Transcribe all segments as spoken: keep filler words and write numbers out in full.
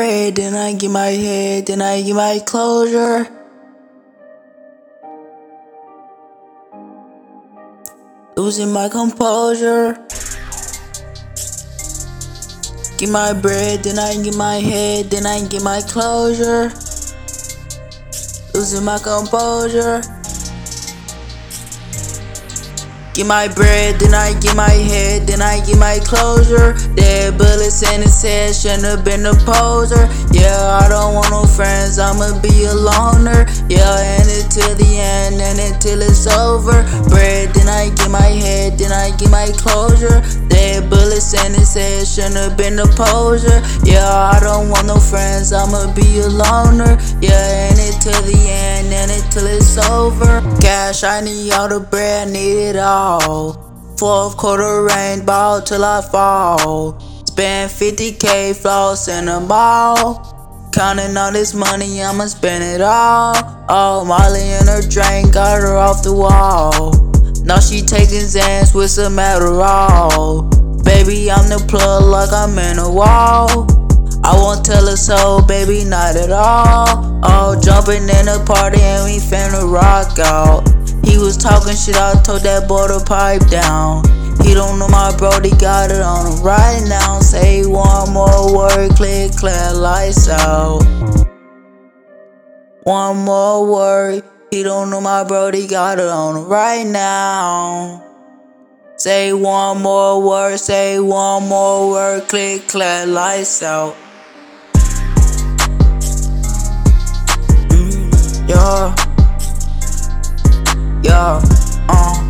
bread, then I get my head, then I get my closure. Losing my composure. Get my bread, then I get my head, then I get my closure. Losing my composure. Get my bread, then I get my head, then I get my closure. Dead bullets in his head, shouldn't have been a poser. Yeah, I don't want no friends, I'ma be a loner. Yeah, and it till the end, and until it's over. Bread, then I get my head, then I get my closure. Dead bullets in his head, shouldn't have been a poser. Yeah, I don't want no friends, I'ma be a loner. Yeah, and it till the end, and until it's over. Cash, I need all the bread, need it all. Fourth quarter rain, ball till I fall. Spend fifty K, floss in the mall. Counting all this money, I'ma spend it all. Oh, Molly in her drink, got her off the wall. Now she taking Xans with some Adderall. Baby, I'm the plug like I'm in a wall. I won't tell her so, baby, not at all. Oh, jumping in the party and we finna rock out. He was talking shit, I told that boy to pipe down. He don't know my brody got it on him right now. Say one more word, click, clap, lights out. One more word, he don't know my brody got it on him right now. Say one more word, say one more word, click, clap, lights out. Mm, yeah. Yeah, uh.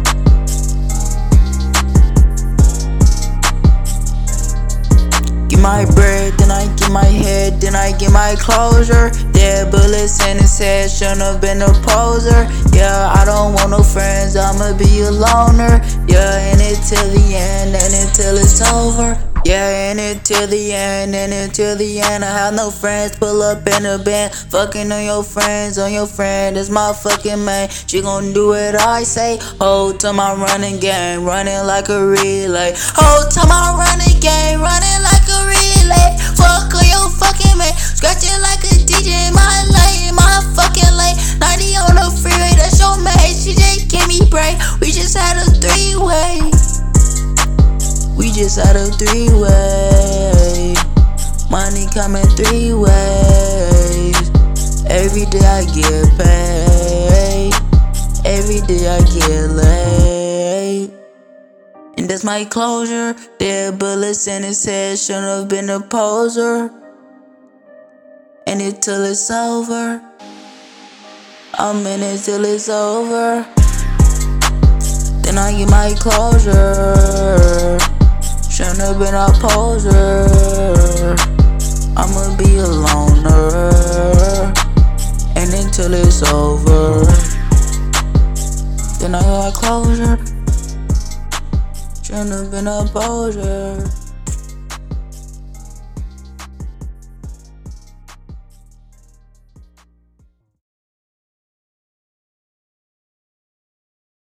Get my bread, then I get my head, then I get my closure. Dead bullets in his head, shouldn't have been a poser. Yeah, I don't want no friends, I'ma be a loner. Yeah, and it till the end, and until it's over. Yeah, and until the end, and until the end. I have no friends, pull up in a band. Fucking on your friends, on your friend, that's my fucking man. She gon' do what I say. Whole time I'm running game, running like a relay. Whole time I'm running game, running like a relay. Fuck on your fucking man, scratching like a D J. My lane, my fucking lane. ninety on the freeway, that's your man. She just gave me break. We just had a three-way. We just had a three-way. Money coming three ways. Every day I get paid. Every day I get laid. And that's my closure. Dead bullets in his head, shouldn't have been a poser. And it till it's over. I'm in it till it's over. Then I get my closure. Shouldn't have been a poser. I'ma be a loner. And until it's over. Then I got closure. Shouldn't have been a poser.